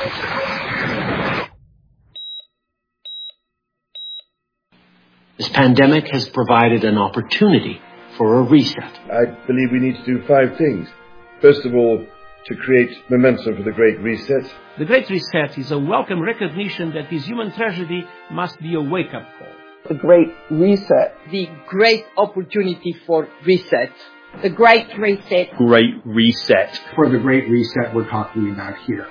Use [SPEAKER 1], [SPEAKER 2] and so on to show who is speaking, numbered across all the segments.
[SPEAKER 1] This pandemic has provided an opportunity for a reset.
[SPEAKER 2] I believe we need to do 5 things. First of all, to create momentum for the Great Reset.
[SPEAKER 3] The Great Reset is a welcome recognition that this human tragedy must be a wake-up call.
[SPEAKER 4] The Great Reset.
[SPEAKER 5] The great opportunity for reset.
[SPEAKER 6] The Great Reset.
[SPEAKER 7] Great Reset.
[SPEAKER 8] For the Great Reset we're talking about here.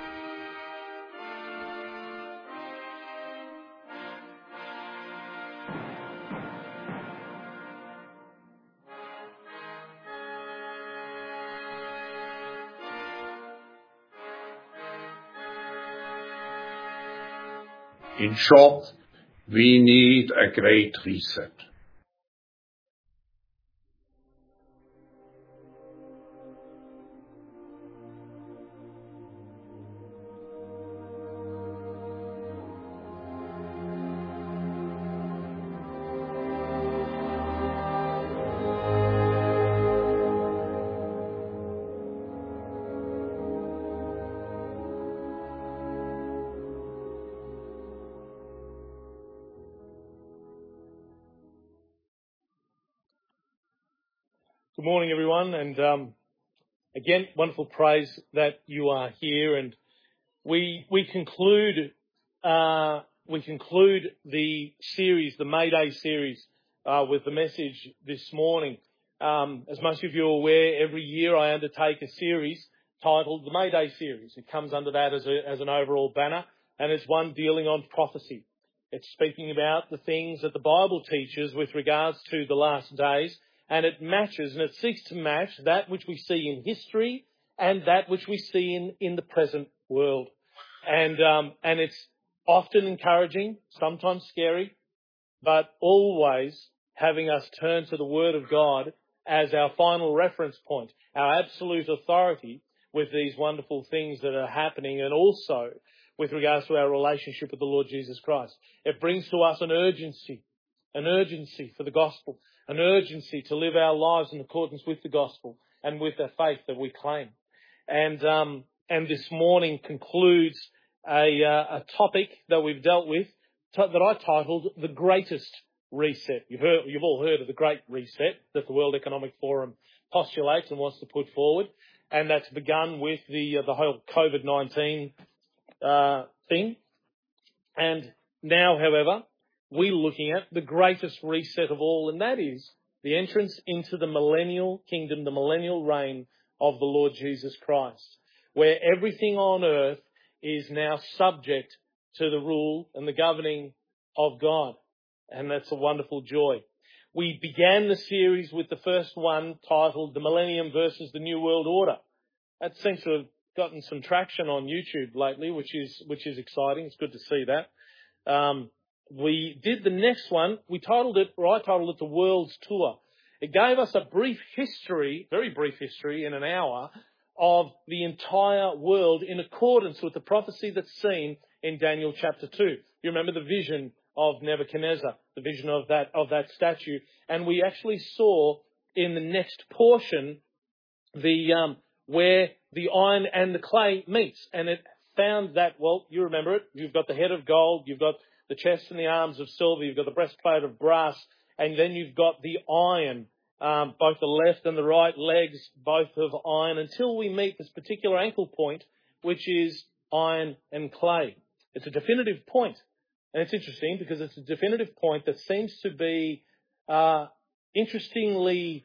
[SPEAKER 9] In short, we need a great reset.
[SPEAKER 10] Good morning, everyone, and again, wonderful praise that you are here. And we conclude the series, the May Day series, with the message this morning. As most of you are aware, every year I undertake a series titled the May Day series. It comes under that as an overall banner, and it's one dealing on prophecy. It's speaking about the things that the Bible teaches with regards to the last days. And it matches and it seeks to match that which we see in history and that which we see in the present world. And it's often encouraging, sometimes scary, but always having us turn to the Word of God as our final reference point, our absolute authority with these wonderful things that are happening, and also with regards to our relationship with the Lord Jesus Christ. It brings to us an urgency for the gospel, an urgency to live our lives in accordance with the gospel and with the faith that we claim. And this morning concludes a topic that we've dealt with that I titled The Greatest Reset. You've all heard of the Great Reset that the World Economic Forum postulates and wants to put forward. And that's begun with the whole COVID-19 thing. And now, however, we're looking at the greatest reset of all, and that is the entrance into the millennial kingdom, the millennial reign of the Lord Jesus Christ, where everything on earth is now subject to the rule and the governing of God. And that's a wonderful joy. We began the series with the first one titled The Millennium versus the New World Order. That seems to have gotten some traction on YouTube lately, which is exciting. It's good to see that. We did the next one. I titled it The World's Tour. It gave us a brief history, very brief history in an hour, of the entire world in accordance with the prophecy that's seen in Daniel chapter 2. You remember the vision of Nebuchadnezzar, the vision of that statue. And we actually saw in the next portion where the iron and the clay meets. And it found that, well, you remember it. You've got the head of gold, you've got the chest and the arms of silver, you've got the breastplate of brass, and then you've got the iron, both the left and the right legs, both of iron, until we meet this particular ankle point, which is iron and clay. It's a definitive point. And it's interesting because it's a definitive point that seems to be interestingly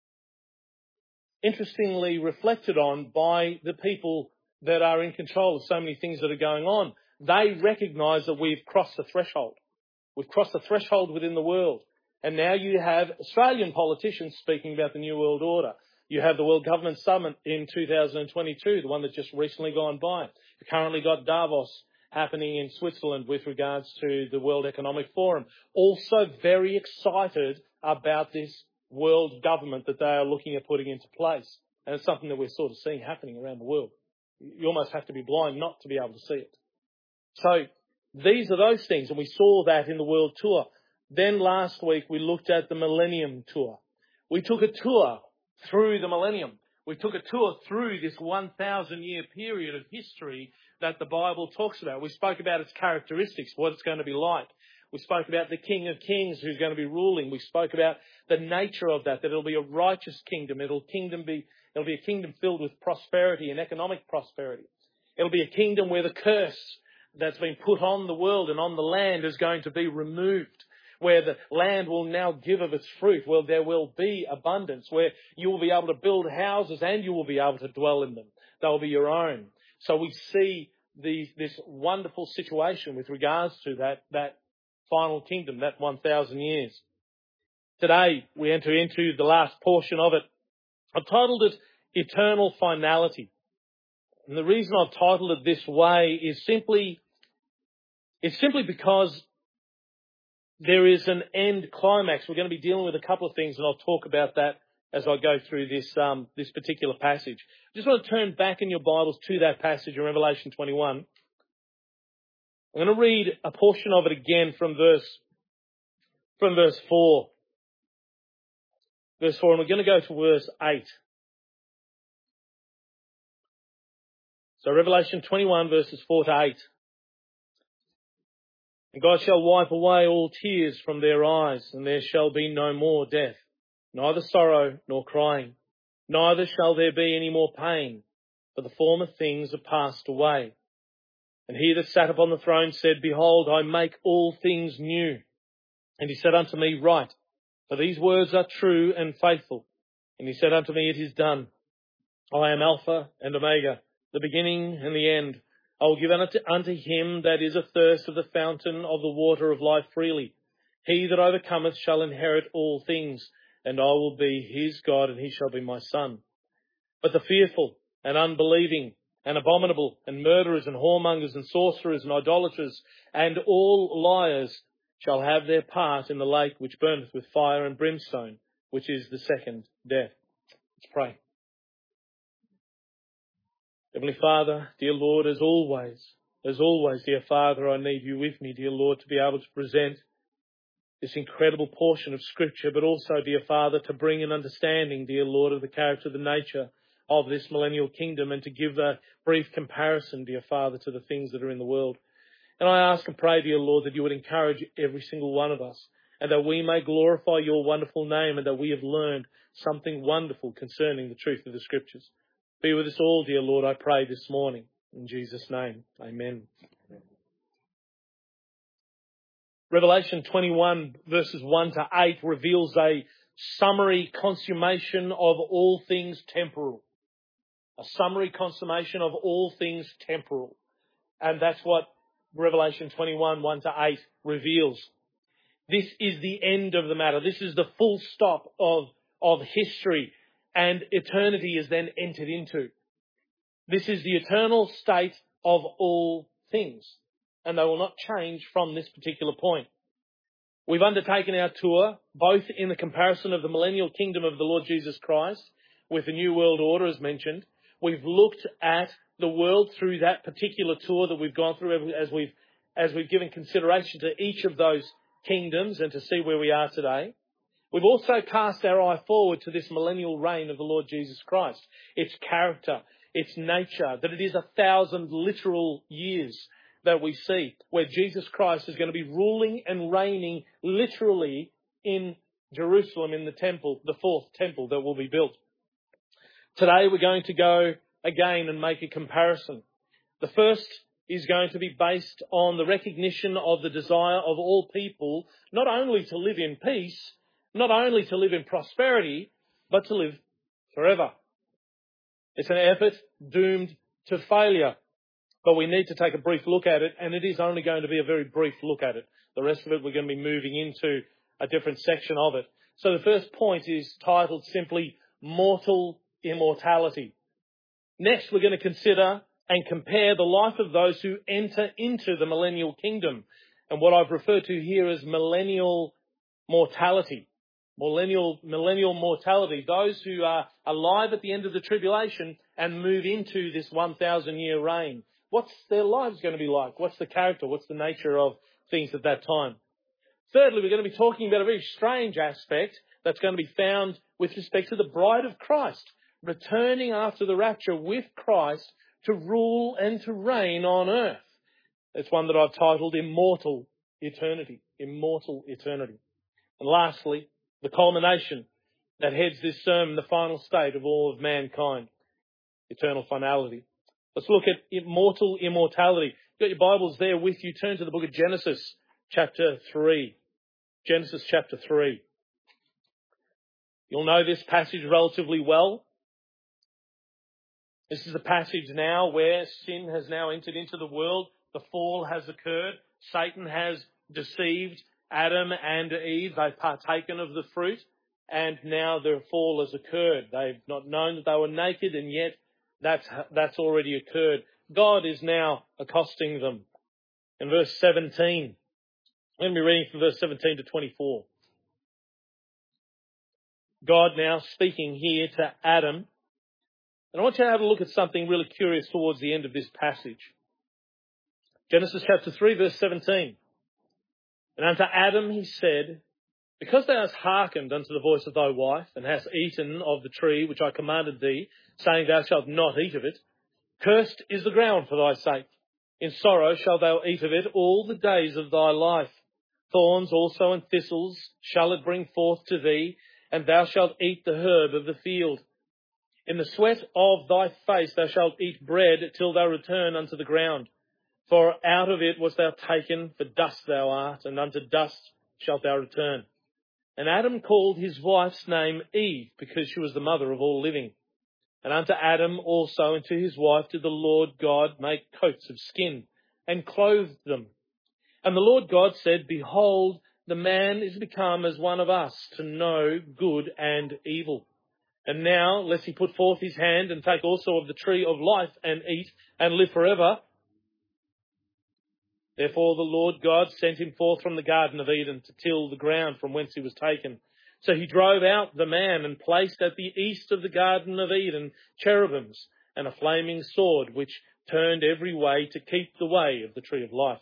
[SPEAKER 10] reflected on by the people that are in control of so many things that are going on. They recognise that we've crossed the threshold. We've crossed the threshold within the world. And now you have Australian politicians speaking about the New World Order. You have the World Government Summit in 2022, the one that's just recently gone by. You've currently got Davos happening in Switzerland with regards to the World Economic Forum. Also very excited about this world government that they are looking at putting into place. And it's something that we're sort of seeing happening around the world. You almost have to be blind not to be able to see it. So these are those things, and we saw that in the World Tour. Then last week we looked at the Millennium Tour. We took a tour through the Millennium. We took a tour through this 1,000-year period of history that the Bible talks about. We spoke about its characteristics, what it's going to be like. We spoke about the King of Kings who's going to be ruling. We spoke about the nature of that it'll be a righteous kingdom. It'll be a kingdom filled with prosperity and economic prosperity. It'll be a kingdom where the curse that's been put on the world and on the land is going to be removed, where the land will now give of its fruit, where there will be abundance, where you will be able to build houses and you will be able to dwell in them. They'll be your own. So we see this wonderful situation with regards to that final kingdom, that 1,000 years. Today, we enter into the last portion of it. I've titled it Eternal Finality. And the reason I've titled it this way is simply because there is an end climax. We're going to be dealing with a couple of things, and I'll talk about that as I go through this particular passage. I just want to turn back in your Bibles to that passage in Revelation 21. I'm going to read a portion of it again from verse 4. Verse 4, and we're going to go to verse 8. So Revelation 21, verses 4 to 8. And God shall wipe away all tears from their eyes, and there shall be no more death, neither sorrow nor crying, neither shall there be any more pain, for the former things are passed away. And he that sat upon the throne said, Behold, I make all things new. And he said unto me, Write, for these words are true and faithful. And he said unto me, It is done. I am Alpha and Omega, the beginning and the end. I will give unto him that is athirst of the fountain of the water of life freely. He that overcometh shall inherit all things, and I will be his God, and he shall be my son. But the fearful and unbelieving and abominable and murderers and whoremongers and sorcerers and idolaters and all liars shall have their part in the lake which burneth with fire and brimstone, which is the second death. Let's pray. Heavenly Father, dear Lord, as always, dear Father, I need you with me, dear Lord, to be able to present this incredible portion of Scripture, but also, dear Father, to bring an understanding, dear Lord, of the character, the nature of this millennial kingdom, and to give a brief comparison, dear Father, to the things that are in the world. And I ask and pray, dear Lord, that you would encourage every single one of us, and that we may glorify your wonderful name, and that we have learned something wonderful concerning the truth of the Scriptures. Be with us all, dear Lord, I pray this morning. In Jesus' name, amen. Revelation 21, verses 1 to 8, reveals a summary consummation of all things temporal. A summary consummation of all things temporal. And that's what Revelation 21, 1 to 8 reveals. This is the end of the matter. This is the full stop of history, and eternity is then entered into. This is the eternal state of all things, and they will not change from this particular point. We've undertaken our tour, both in the comparison of the millennial kingdom of the Lord Jesus Christ with the New World Order, as mentioned. We've looked at the world through that particular tour that we've gone through as we've given consideration to each of those kingdoms and to see where we are today. We've also cast our eye forward to this millennial reign of the Lord Jesus Christ, its character, its nature, that it is 1,000 literal years that we see, where Jesus Christ is going to be ruling and reigning literally in Jerusalem, in the temple, the fourth temple that will be built. Today we're going to go again and make a comparison. The first is going to be based on the recognition of the desire of all people, not only to live in peace, not only to live in prosperity, but to live forever. It's an effort doomed to failure, but we need to take a brief look at it, and it is only going to be a very brief look at it. The rest of it, we're going to be moving into a different section of it. So the first point is titled simply Mortal Immortality. Next, we're going to consider and compare the life of those who enter into the millennial kingdom, and what I've referred to here as millennial mortality. Millennial mortality, those who are alive at the end of the tribulation and move into this 1,000-year reign. What's their lives going to be like? What's the character? What's the nature of things at that time? Thirdly, we're going to be talking about a very strange aspect that's going to be found with respect to the bride of Christ. returning after the rapture with Christ to rule and to reign on earth. It's one that I've titled Immortal Eternity. Immortal Eternity. And lastly, the culmination that heads this sermon, the final state of all of mankind. Eternal finality. Let's look at immortality. You've got your Bibles there with you. Turn to the book of Genesis, chapter 3. Genesis chapter 3. You'll know this passage relatively well. This is a passage now where sin has now entered into the world. The fall has occurred. Satan has deceived Adam and Eve. They've partaken of the fruit, and now their fall has occurred. They've not known that they were naked, and yet that's already occurred. God is now accosting them. In verse 17, I'm going to be reading from verse 17 to 24. God now speaking here to Adam. And I want you to have a look at something really curious towards the end of this passage. Genesis chapter 3, verse 17. And unto Adam he said, Because thou hast hearkened unto the voice of thy wife, and hast eaten of the tree which I commanded thee, saying, Thou shalt not eat of it, cursed is the ground for thy sake. In sorrow shalt thou eat of it all the days of thy life. Thorns also and thistles shall it bring forth to thee, and thou shalt eat the herb of the field. In the sweat of thy face thou shalt eat bread till thou return unto the ground. For out of it wast thou taken, for dust thou art, and unto dust shalt thou return. And Adam called his wife's name Eve, because she was the mother of all living. And unto Adam also and to his wife did the Lord God make coats of skin, and clothed them. And the Lord God said, Behold, the man is become as one of us, to know good and evil. And now, lest he put forth his hand, and take also of the tree of life, and eat, and live forever. Therefore the Lord God sent him forth from the Garden of Eden to till the ground from whence he was taken. So he drove out the man, and placed at the east of the Garden of Eden cherubims, and a flaming sword, which turned every way to keep the way of the tree of life.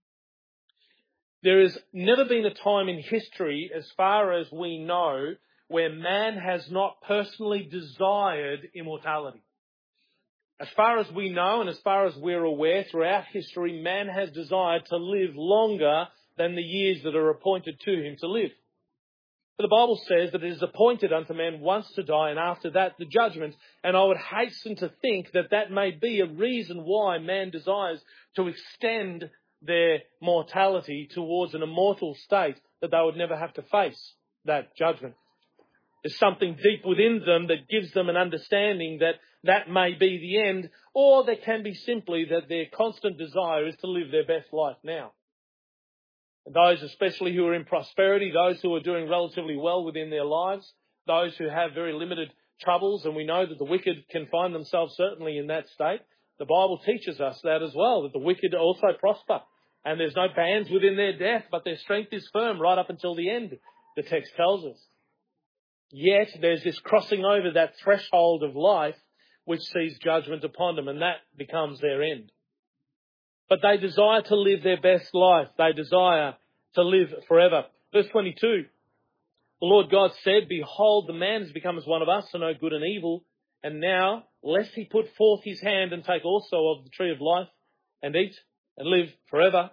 [SPEAKER 10] There has never been a time in history, as far as we know, where man has not personally desired immortality. As far as we know and as far as we're aware, throughout history, man has desired to live longer than the years that are appointed to him to live. But the Bible says that it is appointed unto man once to die, and after that the judgment. And I would hasten to think that that may be a reason why man desires to extend their mortality towards an immortal state, that they would never have to face that judgment. There's something deep within them that gives them an understanding that that may be the end, or there can be simply that their constant desire is to live their best life now. And those especially who are in prosperity, those who are doing relatively well within their lives, those who have very limited troubles, and we know that the wicked can find themselves certainly in that state. The Bible teaches us that as well, that the wicked also prosper. And there's no bands within their death, but their strength is firm right up until the end, the text tells us. Yet there's this crossing over that threshold of life which sees judgment upon them, and that becomes their end. But they desire to live their best life. They desire to live forever. Verse 22, the Lord God said, Behold, the man has become as one of us to know good and evil. And now, lest he put forth his hand and take also of the tree of life and eat and live forever.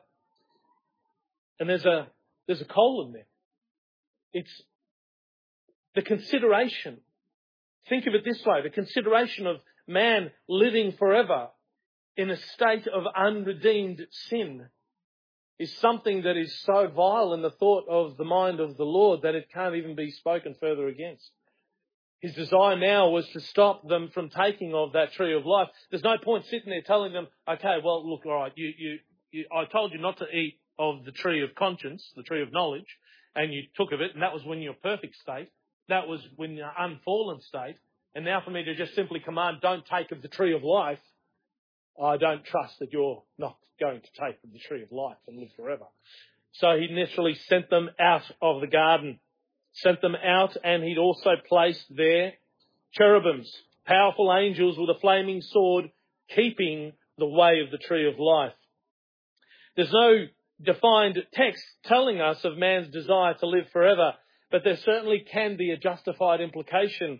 [SPEAKER 10] And there's a colon there. It's the consideration. Think of it this way. The consideration of man living forever in a state of unredeemed sin is something that is so vile in the thought of the mind of the Lord that it can't even be spoken further against. His desire now was to stop them from taking of that tree of life. There's no point sitting there telling them, okay, well, look, all right, I told you not to eat of the tree of conscience, the tree of knowledge, and you took of it, and that was when you're perfect state. That was when you're unfallen state. And now for me to just simply command, don't take of the tree of life, I don't trust that you're not going to take of the tree of life and live forever. So he naturally sent them out of the garden, sent them out, and he'd also placed there cherubims, powerful angels with a flaming sword, keeping the way of the tree of life. There's no defined text telling us of man's desire to live forever, but there certainly can be a justified implication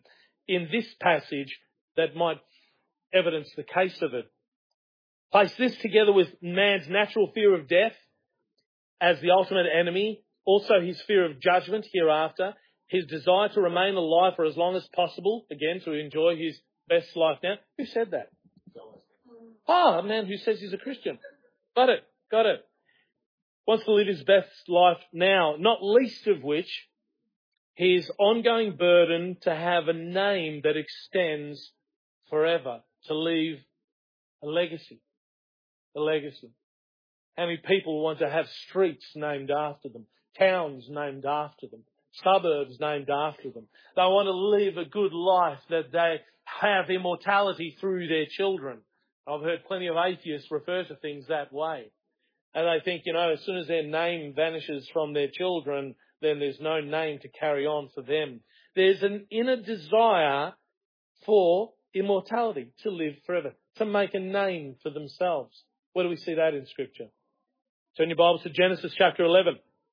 [SPEAKER 10] in this passage that might evidence the case of it. Place this together with man's natural fear of death as the ultimate enemy, also his fear of judgment hereafter, his desire to remain alive for as long as possible, again, to enjoy his best life now. Who said that? A man who says he's a Christian. Got it. Wants to live his best life now, not least of which his ongoing burden to have a name that extends forever, to leave a legacy. A legacy. How many people want to have streets named after them, towns named after them, suburbs named after them? They want to live a good life, that they have immortality through their children. I've heard plenty of atheists refer to things that way. And they think, as soon as their name vanishes from their children, then there's no name to carry on for them. There's an inner desire for immortality, to live forever, to make a name for themselves. Where do we see that in Scripture? Turn your Bibles to Genesis chapter 11.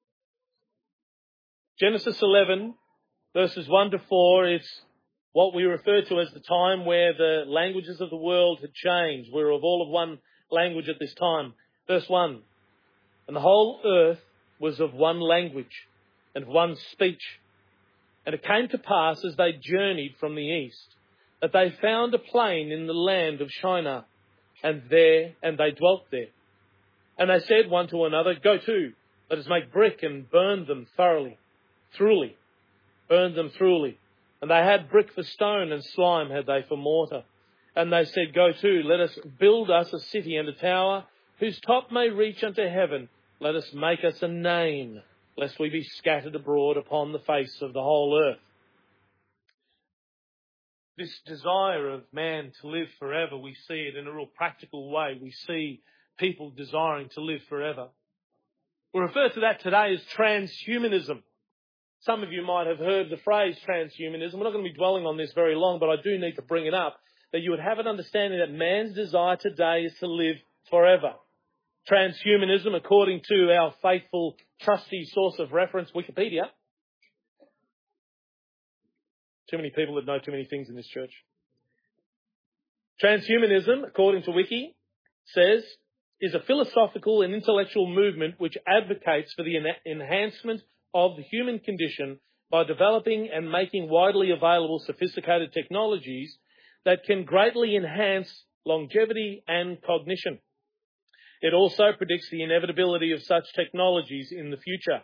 [SPEAKER 10] Genesis 11, verses 1 to 4, it's what we refer to as the time where the languages of the world had changed. We're of all of one language at this time. Verse 1, and the whole earth was of one language and of one speech. And it came to pass as they journeyed from the east, that they found a plain in the land of Shinar, and they dwelt there. And they said one to another, go to, let us make brick and burn them thoroughly. Burn them thoroughly. And they had brick for stone, and slime had they for mortar. And they said, go to, let us build us a city and a tower, whose top may reach unto heaven. Let us make us a name, lest we be scattered abroad upon the face of the whole earth. This desire of man to live forever, we see it in a real practical way. We see people desiring to live forever. We refer to that today as transhumanism. Some of you might have heard the phrase transhumanism. We're not going to be dwelling on this very long, but I do need to bring it up, that you would have an understanding that man's desire today is to live forever. Transhumanism, according to our faithful, trusty source of reference, Wikipedia. Too many people that know too many things in this church. Transhumanism, according to Wiki, says, is a philosophical and intellectual movement which advocates for the enhancement of the human condition by developing and making widely available sophisticated technologies that can greatly enhance longevity and cognition. It also predicts the inevitability of such technologies in the future.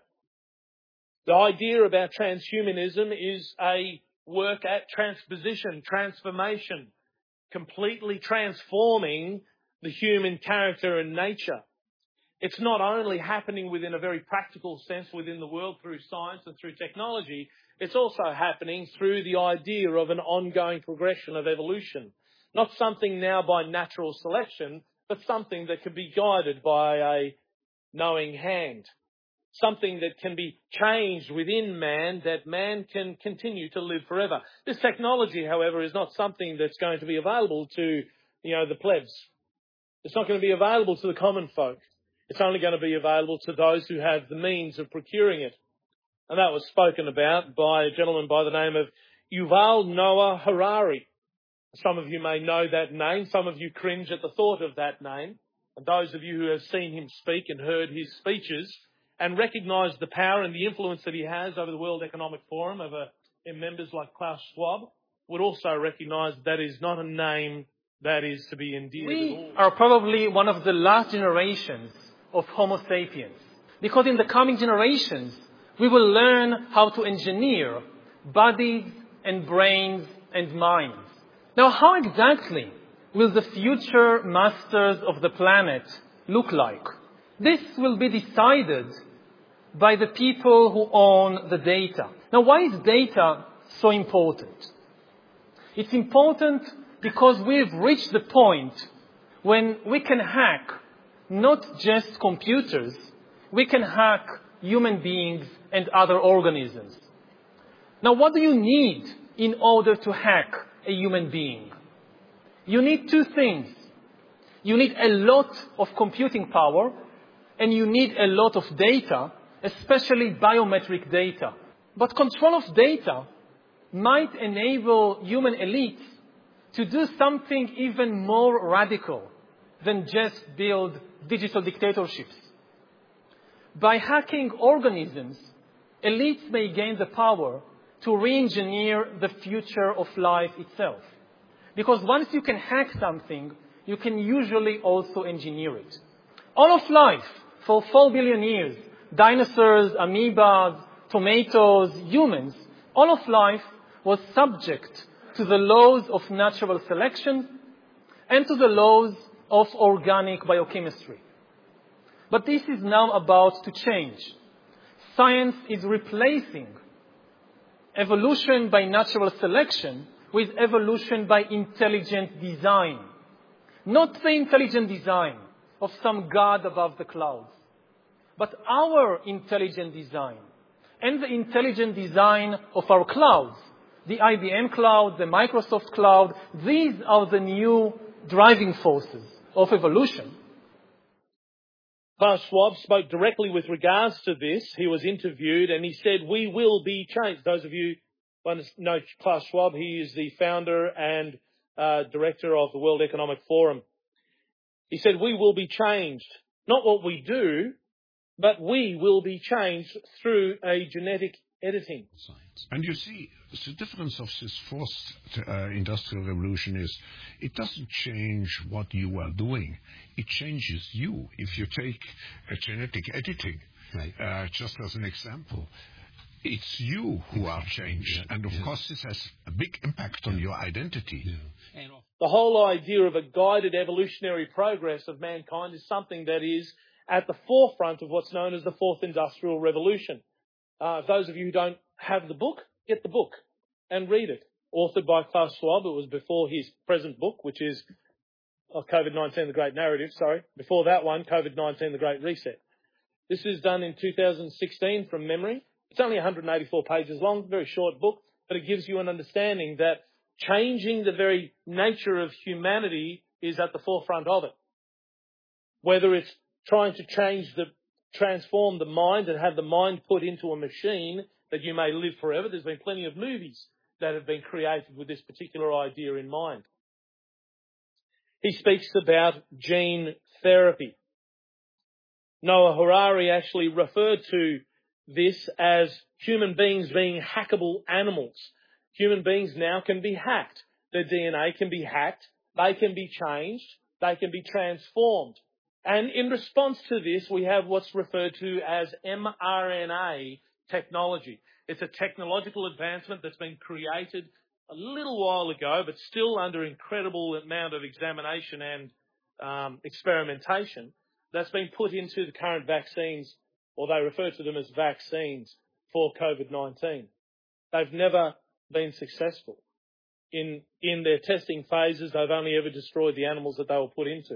[SPEAKER 10] The idea about transhumanism is a work at transposition, transformation, completely transforming the human character and nature. It's not only happening within a very practical sense within the world through science and through technology, it's also happening through the idea of an ongoing progression of evolution. Not something now by natural selection, but something that can be guided by a knowing hand. Something that can be changed within man, that man can continue to live forever. This technology, however, is not something that's going to be available to, the plebs. It's not going to be available to the common folk. It's only going to be available to those who have the means of procuring it. And that was spoken about by a gentleman by the name of Yuval Noah Harari. Some of you may know that name. Some of you cringe at the thought of that name. And those of you who have seen him speak and heard his speeches and recognise the power and the influence that he has over the World Economic Forum, over members like Klaus Schwab, would also recognise that is not a name that is to be endeared at all.
[SPEAKER 7] We are probably one of the last generations of Homo sapiens, because in the coming generations, we will learn how to engineer bodies and brains and minds. Now, how exactly will the future masters of the planet look like? This will be decided by the people who own the data. Now, why is data so important? It's important because we've reached the point when we can hack not just computers, we can hack human beings and other organisms. Now, what do you need in order to hack a human being? You need two things. You need a lot of computing power, and you need a lot of data, especially biometric data. But control of data might enable human elites to do something even more radical than just build digital dictatorships. By hacking organisms, elites may gain the power to re-engineer the future of life itself. Because once you can hack something, you can usually also engineer it. All of life, for 4 billion years, dinosaurs, amoebas, tomatoes, humans, all of life was subject to the laws of natural selection and to the laws of organic biochemistry. But this is now about to change. Science is replacing evolution by natural selection with evolution by intelligent design. Not the intelligent design of some god above the clouds, but our intelligent design and the intelligent design of our clouds, the IBM cloud, the Microsoft cloud. These are the new driving forces of evolution.
[SPEAKER 10] Klaus Schwab spoke directly with regards to this. He was interviewed and he said, we will be changed. Those of you who know Klaus Schwab, he is the founder and director of the World Economic Forum. He said, we will be changed. Not what we do, but we will be changed through a genetic editing.
[SPEAKER 9] Science. And you see, the difference of this fourth industrial revolution is it doesn't change what you are doing. It changes you. If you take a genetic editing, right. Just as an example, it's you who are changed. And of course, this has a big impact on your identity. Yeah.
[SPEAKER 10] The whole idea of a guided evolutionary progress of mankind is something that is at the forefront of what's known as the fourth industrial revolution. Those of you who don't have the book, get the book and read it. Authored by Klaus Schwab. It was before his present book, which is COVID-19, The Great Narrative, Before that one, COVID-19, The Great Reset. This is done in 2016 from memory. It's only 184 pages long, very short book, but it gives you an understanding that changing the very nature of humanity is at the forefront of it. Whether it's trying to transform the mind and have the mind put into a machine that you may live forever. There's been plenty of movies that have been created with this particular idea in mind. He speaks about gene therapy. Noah Harari actually referred to this as human beings being hackable animals. Human beings now can be hacked. Their DNA can be hacked. They can be changed. They can be transformed. And in response to this, we have what's referred to as mRNA technology. It's a technological advancement that's been created a little while ago, but still under incredible amount of examination and experimentation that's been put into the current vaccines, or they refer to them as vaccines for COVID-19. They've never been successful. In their testing phases, they've only ever destroyed the animals that they were put into.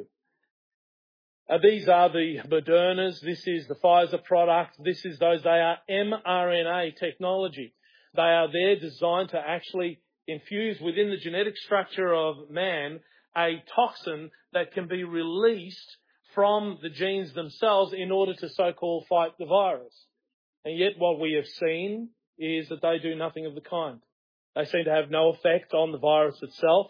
[SPEAKER 10] These are the Modernas. This is the Pfizer product. They are mRNA technology. They are there designed to actually infuse within the genetic structure of man a toxin that can be released from the genes themselves in order to so-called fight the virus. And yet what we have seen is that they do nothing of the kind. They seem to have no effect on the virus itself.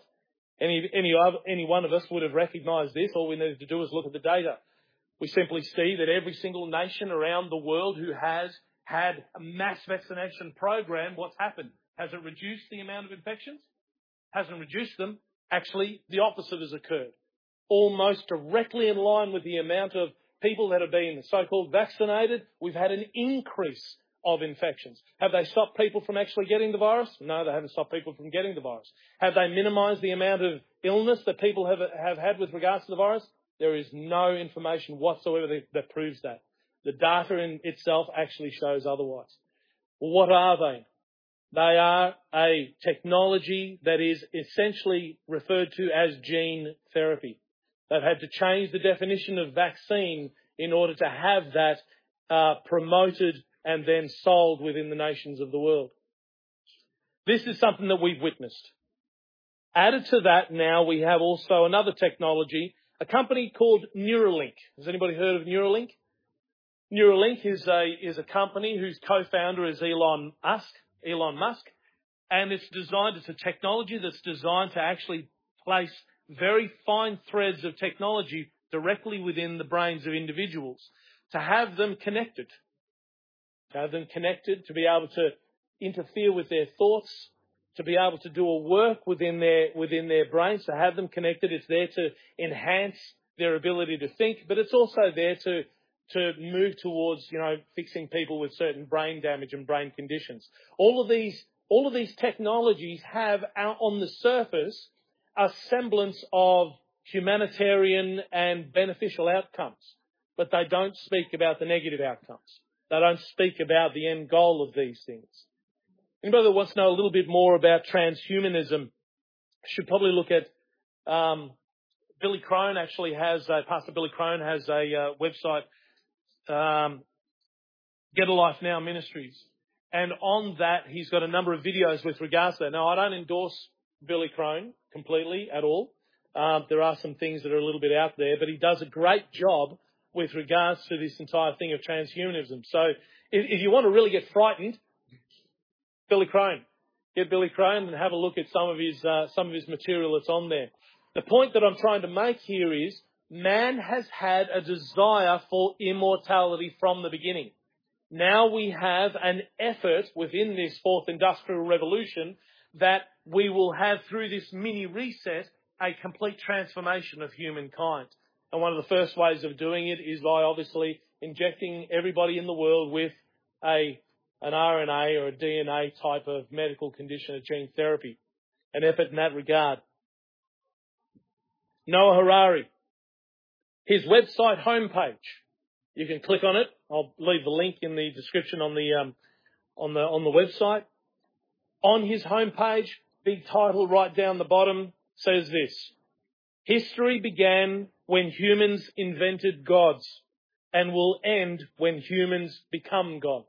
[SPEAKER 10] Any one of us would have recognised this. All we needed to do is look at the data. We simply see that every single nation around the world who has had a mass vaccination program, what's happened? Has it reduced the amount of infections? Hasn't reduced them. Actually, the opposite has occurred. Almost directly in line with the amount of people that have been so-called vaccinated, we've had an increase of infections. Have they stopped people from actually getting the virus? No, they haven't stopped people from getting the virus. Have they minimised the amount of illness that people have had with regards to the virus? There is no information whatsoever that proves that. The data in itself actually shows otherwise. Well, what are they? They are a technology that is essentially referred to as gene therapy. They've had to change the definition of vaccine in order to have that promoted and then sold within the nations of the world. This is something that we've witnessed. Added to that now, we have also another technology, a company called Neuralink. Has anybody heard of Neuralink? Neuralink is a company whose co-founder is Elon Musk. and it's a technology that's designed to actually place very fine threads of technology directly within the brains of individuals, to have them connected, to be able to interfere with their thoughts, to be able to do a work within their brains, to have them connected. It's there to enhance their ability to think, but it's also there to move towards, fixing people with certain brain damage and brain conditions. All of these technologies have out on the surface a semblance of humanitarian and beneficial outcomes, but they don't speak about the negative outcomes. They don't speak about the end goal of these things. Anybody that wants to know a little bit more about transhumanism should probably look at Billy Crone. Actually Pastor Billy Crone has a website, Get a Life Now Ministries, and on that he's got a number of videos with regards to that. Now, I don't endorse Billy Crone completely at all. There are some things that are a little bit out there, but he does a great job with regards to this entire thing of transhumanism. So if you want to really get frightened, Billy Crone. Get Billy Crone and have a look at some of his material that's on there. The point that I'm trying to make here is man has had a desire for immortality from the beginning. Now we have an effort within this fourth industrial revolution that we will have, through this mini reset, a complete transformation of humankind. And one of the first ways of doing it is by obviously injecting everybody in the world with an RNA or a DNA type of medical condition, a gene therapy, an effort in that regard. Noah Harari, his website homepage, you can click on it. I'll leave the link in the description on the website. On his homepage, big title right down the bottom says this: history began when humans invented gods and will end when humans become gods.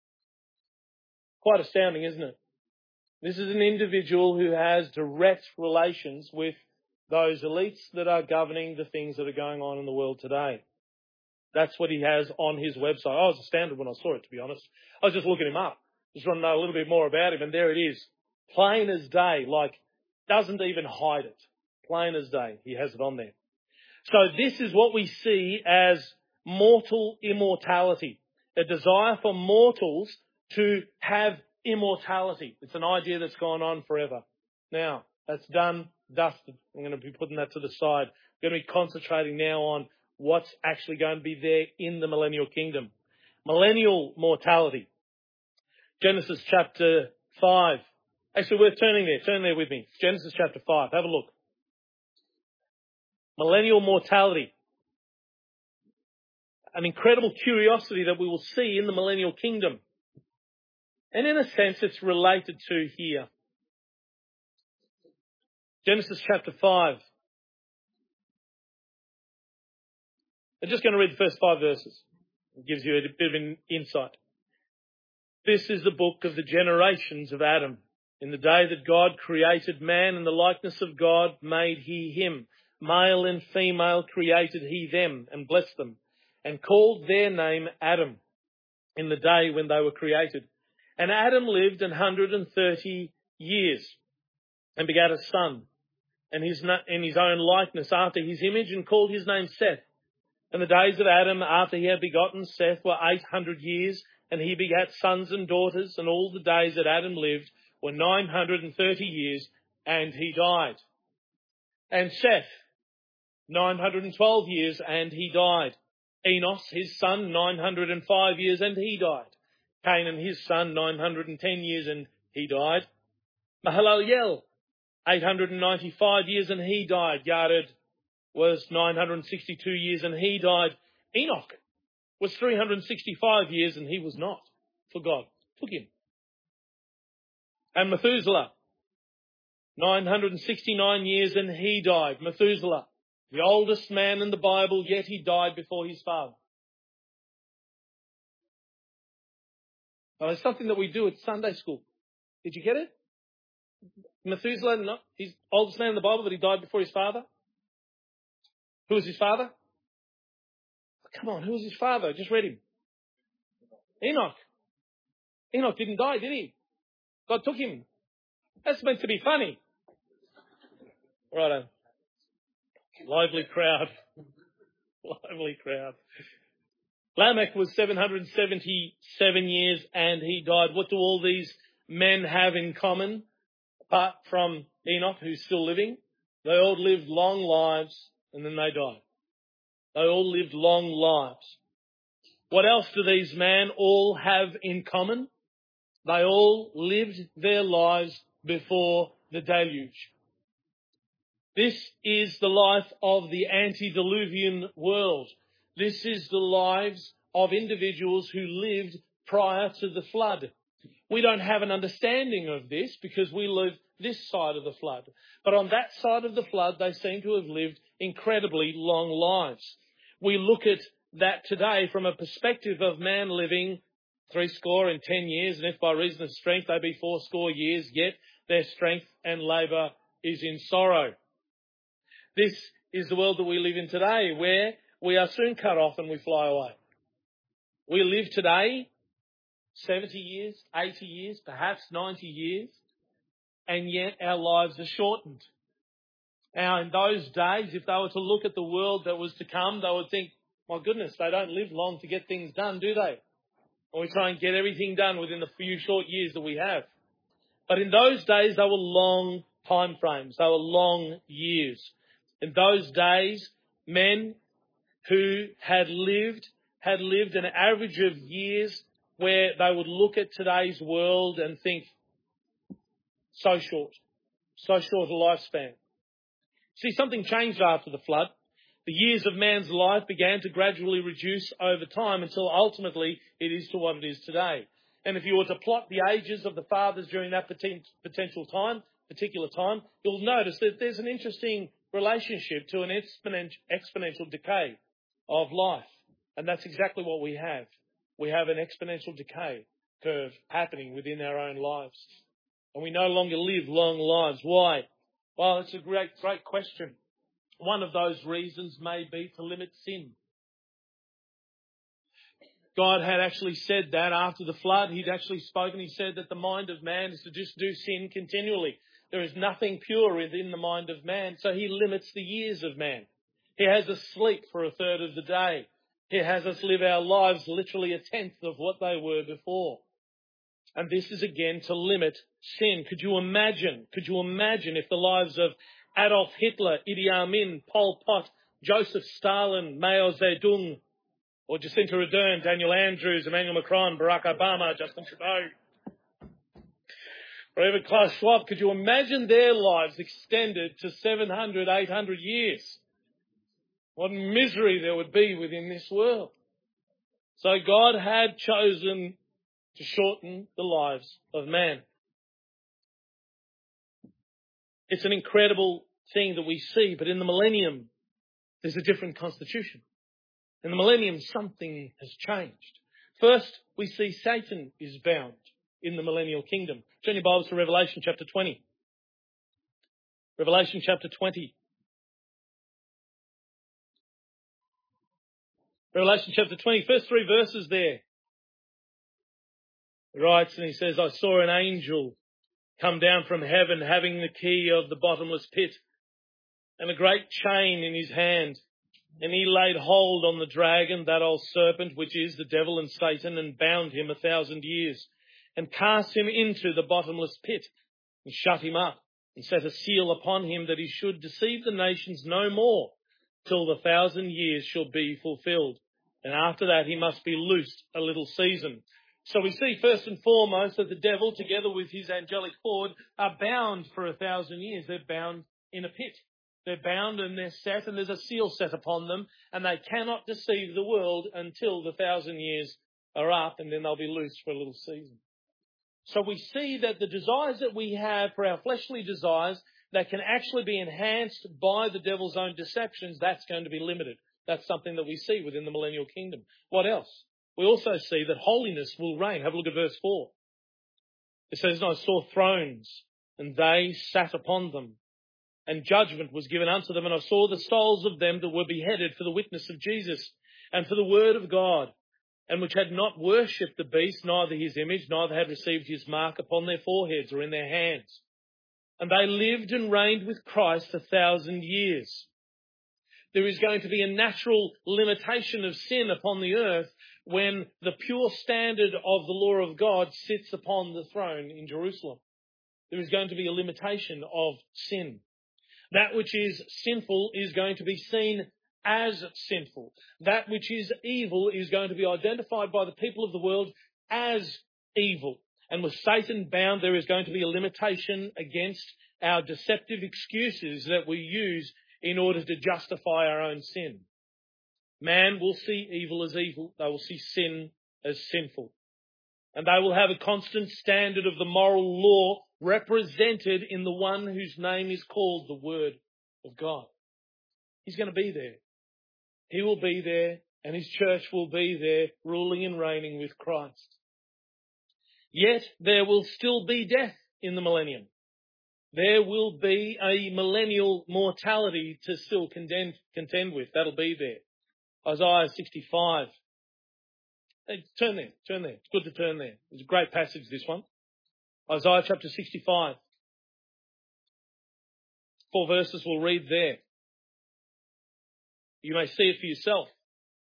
[SPEAKER 10] Quite astounding, isn't it? This is an individual who has direct relations with those elites that are governing the things that are going on in the world today. That's what he has on his website. I was astounded when I saw it, to be honest. I was just looking him up. Just want to know a little bit more about him, and there it is. Plain as day, doesn't even hide it. Plain as day. He has it on there. So this is what we see as mortal immortality. A desire for mortals to have immortality. It's an idea that's gone on forever. Now, that's done, dusted. I'm going to be putting that to the side. I'm going to be concentrating now on what's actually going to be there in the millennial kingdom. Millennial mortality. Genesis chapter 5. Actually, we're turning there. Turn there with me. Genesis chapter 5. Have a look. Millennial mortality. An incredible curiosity that we will see in the millennial kingdom. And in a sense, it's related to here. Genesis chapter 5. I'm just going to read the first 5 verses. It gives you a bit of an insight. This is the book of the generations of Adam. In the day that God created man, in the likeness of God made he him. Male and female created he them, and blessed them, and called their name Adam in the day when they were created. And Adam lived 130 years and begat a son, and in his own likeness after his image, and called his name Seth. And the days of Adam after he had begotten Seth were 800 years, and he begat sons and daughters, and all the days that Adam lived were 930 years, and he died. And Seth, 912 years, and he died. Enos, his son, 905 years, and he died. Canaan, his son, 910 years, and he died. Mahalalel, 895 years, and he died. Yared was 962 years, and he died. Enoch was 365 years, and he was not, for God took him. And Methuselah, 969 years, and he died. Methuselah, the oldest man in the Bible, yet he died before his father. Well, it's something that we do at Sunday school. Did you get it? Methuselah, no, he's the oldest man in the Bible, but he died before his father. Who was his father? Come on, who was his father? I just read him. Enoch. Enoch didn't die, did he? God took him. That's meant to be funny. Righto. Lively crowd. Lively crowd. Lamech was 777 years and he died. What do all these men have in common, apart from Enoch, who's still living? They all lived long lives and then they died. They all lived long lives. What else do these men all have in common? They all lived their lives before the deluge. This is the life of the antediluvian world. This is the lives of individuals who lived prior to the flood. We don't have an understanding of this because we live this side of the flood. But on that side of the flood, they seem to have lived incredibly long lives. We look at that today from a perspective of man living 70 years, and if by reason of strength they be 80 years, yet their strength and labour is in sorrow. This is the world that we live in today, where we are soon cut off and we fly away. We live today 70 years, 80 years, perhaps 90 years, and yet our lives are shortened. Now, in those days, if they were to look at the world that was to come, they would think, my goodness, they don't live long to get things done, do they? And we try and get everything done within the few short years that we have. But in those days, they were long time frames. They were long years. In those days, men who had lived an average of years where they would look at today's world and think, so short a lifespan. See, something changed after the flood. The years of man's life began to gradually reduce over time until ultimately it is to what it is today. And if you were to plot the ages of the fathers during that particular time, you'll notice that there's an interesting relationship to an exponential decay of life. And that's exactly what we have. We have an exponential decay curve happening within our own lives. And we no longer live long lives. Why? Well, it's a great question. One of those reasons may be to limit sin. God had actually said that after the flood. He'd actually spoken. He said that the mind of man is to just do sin continually. There is nothing pure within the mind of man, so he limits the years of man. He has us sleep for a third of the day. He has us live our lives literally a tenth of what they were before. And this is again to limit sin. Could you imagine if the lives of Adolf Hitler, Idi Amin, Pol Pot, Joseph Stalin, Mao Zedong, or Jacinta Ardern, Daniel Andrews, Emmanuel Macron, Barack Obama, Justin Trudeau, or even Klaus Schwab, could you imagine their lives extended to 700, 800 years? What misery there would be within this world. So God had chosen to shorten the lives of man. It's an incredible thing that we see, but in the millennium, there's a different constitution. In the millennium, something has changed. First, we see Satan is bound in the millennial kingdom. Turn your Bibles to Revelation chapter 20. Revelation chapter 20. Revelation chapter 20, first 3 verses there. He writes and he says, I saw an angel come down from heaven having the key of the bottomless pit and a great chain in his hand. And he laid hold on the dragon, that old serpent, which is the devil and Satan, and bound him 1,000 years, and cast him into the bottomless pit, and shut him up, and set a seal upon him that he should deceive the nations no more, till the 1,000 years shall be fulfilled. And after that he must be loosed a little season. So we see first and foremost that the devil, together with his angelic horde, are bound for 1,000 years. They're bound in a pit. They're bound and they're set, and there's a seal set upon them, and they cannot deceive the world until the 1,000 years are up, and then they'll be loosed for a little season. So we see that the desires that we have for our fleshly desires that can actually be enhanced by the devil's own deceptions, that's going to be limited. That's something that we see within the millennial kingdom. What else? We also see that holiness will reign. Have a look at verse 4. It says, and I saw thrones, and they sat upon them, and judgment was given unto them, and I saw the souls of them that were beheaded for the witness of Jesus, and for the word of God, and which had not worshipped the beast, neither his image, neither had received his mark upon their foreheads or in their hands. And they lived and reigned with Christ 1,000 years. There is going to be a natural limitation of sin upon the earth when the pure standard of the law of God sits upon the throne in Jerusalem. There is going to be a limitation of sin. That which is sinful is going to be seen as sinful. That which is evil is going to be identified by the people of the world as evil. And with Satan bound, there is going to be a limitation against our deceptive excuses that we use in order to justify our own sin. Man will see evil as evil. They will see sin as sinful. And they will have a constant standard of the moral law represented in the one whose name is called the Word of God. He's going to be there. He will be there, and his church will be there, ruling and reigning with Christ. Yet there will still be death in the millennium. There will be a millennial mortality to still contend with. That'll be there. Isaiah 65. Hey, turn there. It's good to turn there. It's a great passage, this one. Isaiah chapter 65. 4 verses we'll read there. You may see it for yourself.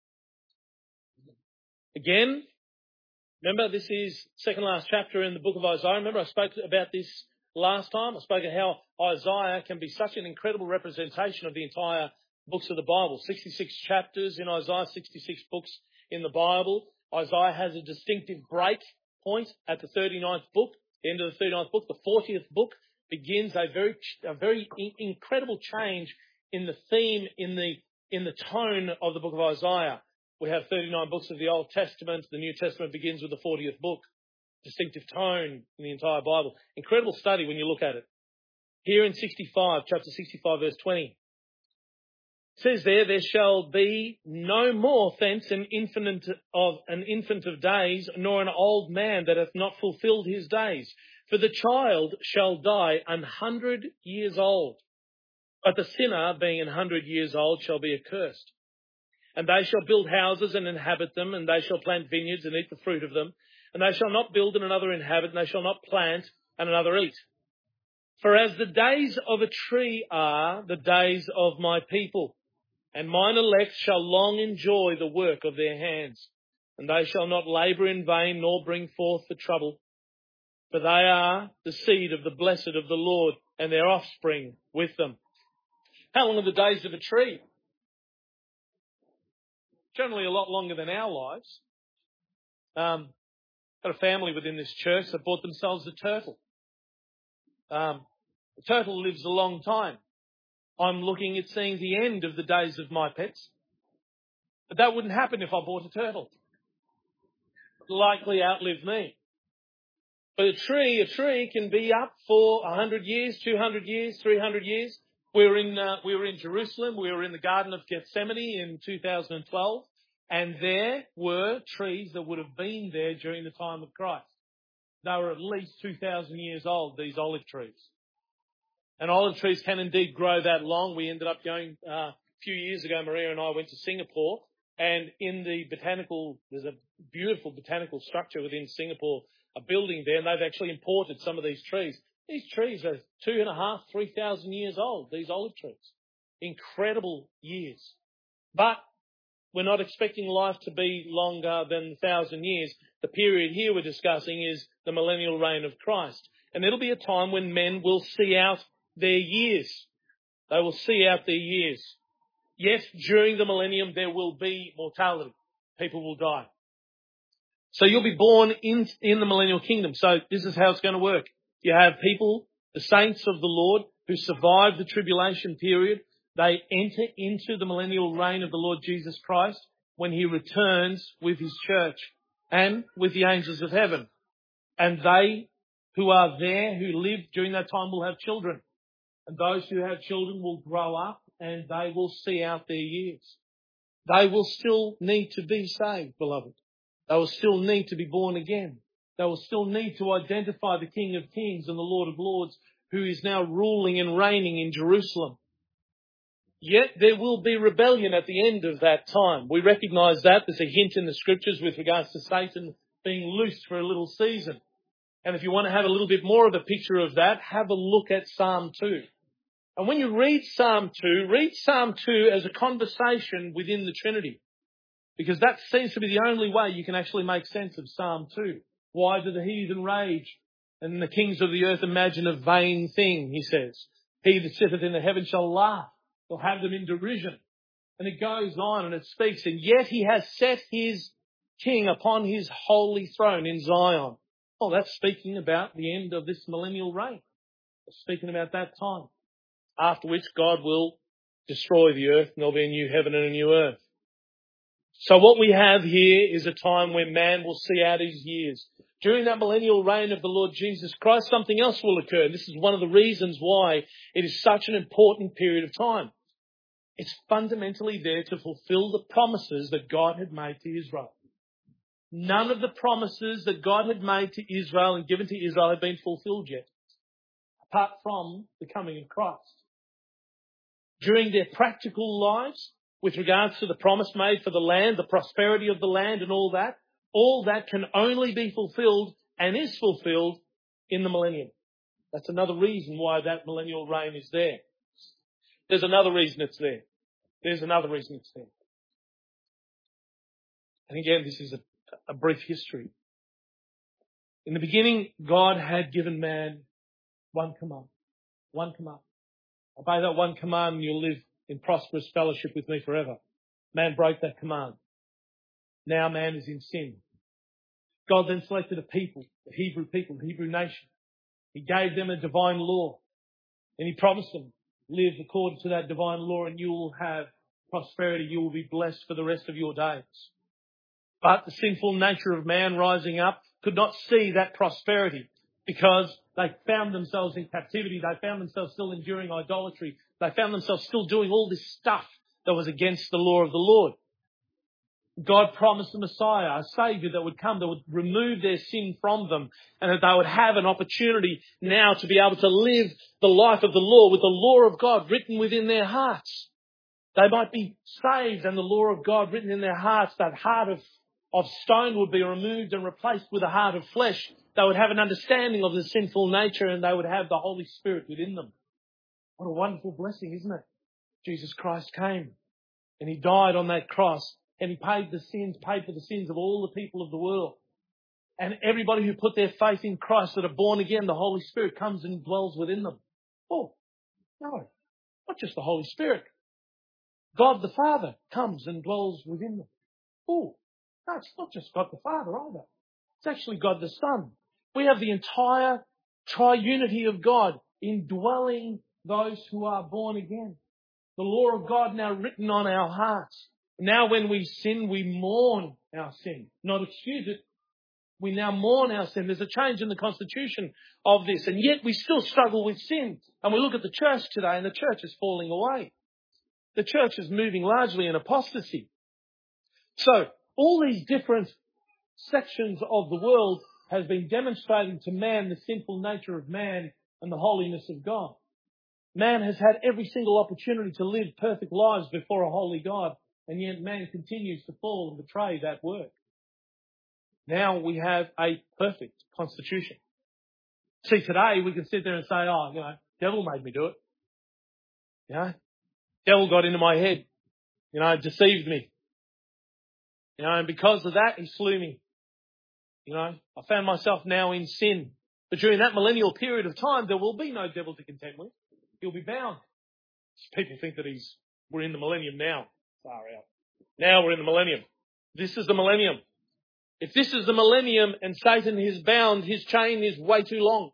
[SPEAKER 10] Again, remember this is second last chapter in the book of Isaiah. Remember I spoke about this last time. I spoke of how Isaiah can be such an incredible representation of the entire books of the Bible. 66 chapters in Isaiah, 66 books in the Bible. Isaiah has a distinctive break point at the 39th book. The end of the 39th book, the 40th book, begins a very incredible change in the theme, in the tone of the book of Isaiah. We have 39 books of the Old Testament. The New Testament begins with the 40th book. Distinctive tone in the entire Bible. Incredible study when you look at it. Here in chapter 65, verse 20. It says there shall be no more thence an infant of days, nor an old man that hath not fulfilled his days. For the child shall die 100 years old. But the sinner, being 100 years old, shall be accursed. And they shall build houses and inhabit them, and they shall plant vineyards and eat the fruit of them. And they shall not build and another inhabit, and they shall not plant and another eat. For as the days of a tree are the days of my people, and mine elect shall long enjoy the work of their hands, and they shall not labour in vain, nor bring forth the trouble. For they are the seed of the blessed of the Lord, and their offspring with them. How long are the days of a tree? Generally a lot longer than our lives. Got a family within this church that bought themselves a turtle. The turtle lives a long time. I'm looking at seeing the end of the days of my pets. But that wouldn't happen if I bought a turtle. It'd likely outlive me. But a tree can be up for 100 years, 200 years, 300 years. We were in Jerusalem. We were in the Garden of Gethsemane in 2012. And there were trees that would have been there during the time of Christ. They were at least 2,000 years old, these olive trees. And olive trees can indeed grow that long. We ended up going, a few years ago, Maria and I went to Singapore, and in the there's a beautiful botanical structure within Singapore, a building there, and they've actually imported some of these trees. These trees are 2,500, 3,000 years old, these olive trees. Incredible years. But we're not expecting life to be longer than 1,000 years. The period here we're discussing is the millennial reign of Christ. And it'll be a time when men will see out their years. They will see out their years. Yes, during the millennium there will be mortality. People will die. So you'll be born in the millennial kingdom. So this is how it's going to work. You have people, the saints of the Lord, who survive the tribulation period. They enter into the millennial reign of the Lord Jesus Christ when he returns with his church and with the angels of heaven. And they who are there, who live during that time, will have children. And those who have children will grow up and they will see out their years. They will still need to be saved, beloved. They will still need to be born again. They will still need to identify the King of Kings and the Lord of Lords, who is now ruling and reigning in Jerusalem. Yet there will be rebellion at the end of that time. We recognise that. There's a hint in the scriptures with regards to Satan being loosed for a little season. And if you want to have a little bit more of a picture of that, have a look at Psalm 2. And when you read Psalm 2 as a conversation within the Trinity. Because that seems to be the only way you can actually make sense of Psalm 2. Why do the heathen rage and the kings of the earth imagine a vain thing, he says. He that sitteth in the heavens shall laugh. They'll have them in derision. And it goes on and it speaks. And yet he has set his king upon his holy throne in Zion. Well, that's speaking about the end of this millennial reign. It's speaking about that time. After which God will destroy the earth and there'll be a new heaven and a new earth. So what we have here is a time when man will see out his years. During that millennial reign of the Lord Jesus Christ, something else will occur. This is one of the reasons why it is such an important period of time. It's fundamentally there to fulfill the promises that God had made to Israel. None of the promises that God had made to Israel and given to Israel have been fulfilled yet, apart from the coming of Christ. During their practical lives, with regards to the promise made for the land, the prosperity of the land and all that can only be fulfilled and is fulfilled in the millennium. That's another reason why that millennial reign is there. There's another reason it's there. There's another reason it's there. And again, this is a brief history. In the beginning, God had given man one command. One command. Obey that one command and you'll live in prosperous fellowship with me forever. Man broke that command. Now man is in sin. God then selected a people, the Hebrew nation. He gave them a divine law. And he promised them, live according to that divine law and you will have prosperity. You will be blessed for the rest of your days. But the sinful nature of man rising up could not see that prosperity because they found themselves in captivity. They found themselves still enduring idolatry. They found themselves still doing all this stuff that was against the law of the Lord. God promised a Messiah, a Saviour that would come, that would remove their sin from them, and that they would have an opportunity now to be able to live the life of the law with the law of God written within their hearts. They might be saved and the law of God written in their hearts, that heart of stone would be removed and replaced with a heart of flesh. They would have an understanding of the sinful nature and they would have the Holy Spirit within them. What a wonderful blessing, isn't it? Jesus Christ came and he died on that cross and he paid for the sins of all the people of the world. And everybody who put their faith in Christ that are born again, the Holy Spirit comes and dwells within them. Oh, no, not just the Holy Spirit. God the Father comes and dwells within them. Oh, no, it's not just God the Father either. It's actually God the Son. We have the entire triunity of God indwelling those who are born again. The law of God now written on our hearts. Now when we sin, we mourn our sin. Not excuse it. We now mourn our sin. There's a change in the constitution of this. And yet we still struggle with sin. And we look at the church today and the church is falling away. The church is moving largely in apostasy. So all these different sections of the world has been demonstrating to man the sinful nature of man and the holiness of God. Man has had every single opportunity to live perfect lives before a holy God, and yet man continues to fall and betray that work. Now we have a perfect constitution. See, today we can sit there and say, devil made me do it. Devil got into my head. Deceived me. And because of that, he slew me. I found myself now in sin. But during that millennial period of time, there will be no devil to contend with. He'll be bound. People think that we're in the millennium now. Far out. Now we're in the millennium. This is the millennium. If this is the millennium and Satan is bound, his chain is way too long.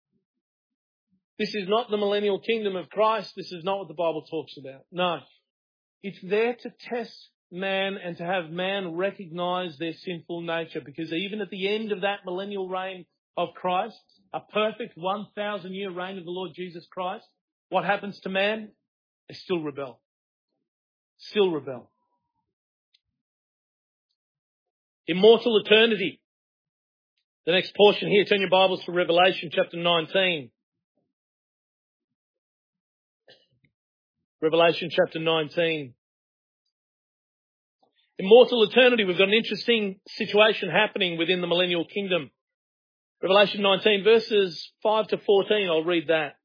[SPEAKER 10] This is not the millennial kingdom of Christ. This is not what the Bible talks about. No. It's there to test man and to have man recognize their sinful nature, because even at the end of that millennial reign of Christ, a perfect 1,000-year reign of the Lord Jesus Christ, what happens to man? They still rebel. Still rebel. Immortal eternity. The next portion here, turn your Bibles to Revelation chapter 19. Revelation chapter 19. Immortal eternity. We've got an interesting situation happening within the millennial kingdom. Revelation 19, verses 5 to 14, I'll read that.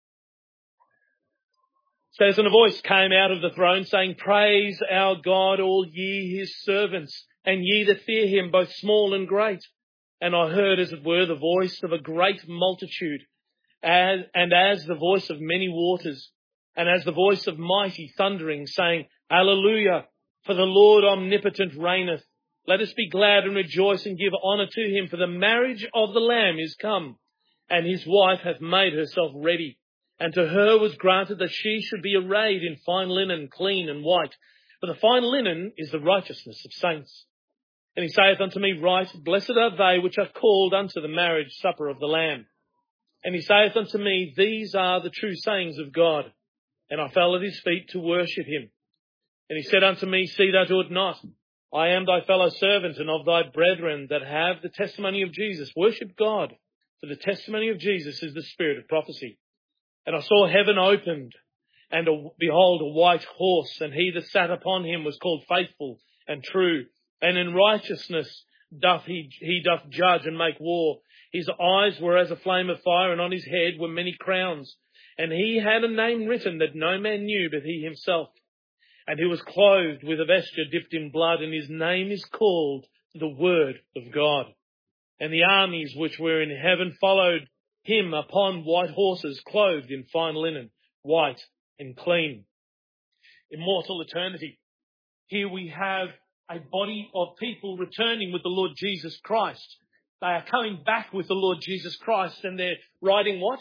[SPEAKER 10] It says, "And a voice came out of the throne saying, Praise our God, all ye his servants, and ye that fear him, both small and great. And I heard, as it were, the voice of a great multitude, and as the voice of many waters, and as the voice of mighty thundering, saying, Alleluia, for the Lord omnipotent reigneth. Let us be glad and rejoice and give honour to him, for the marriage of the Lamb is come, and his wife hath made herself ready. And to her was granted that she should be arrayed in fine linen, clean and white. For the fine linen is the righteousness of saints. And he saith unto me, Write, Blessed are they which are called unto the marriage supper of the Lamb. And he saith unto me, These are the true sayings of God. And I fell at his feet to worship him. And he said unto me, See thou do it not. I am thy fellow servant and of thy brethren that have the testimony of Jesus. Worship God, for the testimony of Jesus is the spirit of prophecy. And I saw heaven opened, and behold, a white horse, and he that sat upon him was called Faithful and True, and in righteousness he doth judge and make war. His eyes were as a flame of fire, and on his head were many crowns. And he had a name written that no man knew but he himself. And he was clothed with a vesture dipped in blood, and his name is called the Word of God. And the armies which were in heaven followed him upon white horses, clothed in fine linen, white and clean. Immortal eternity. Here we have a body of people returning with the Lord Jesus Christ. They are coming back with the Lord Jesus Christ, and they're riding what?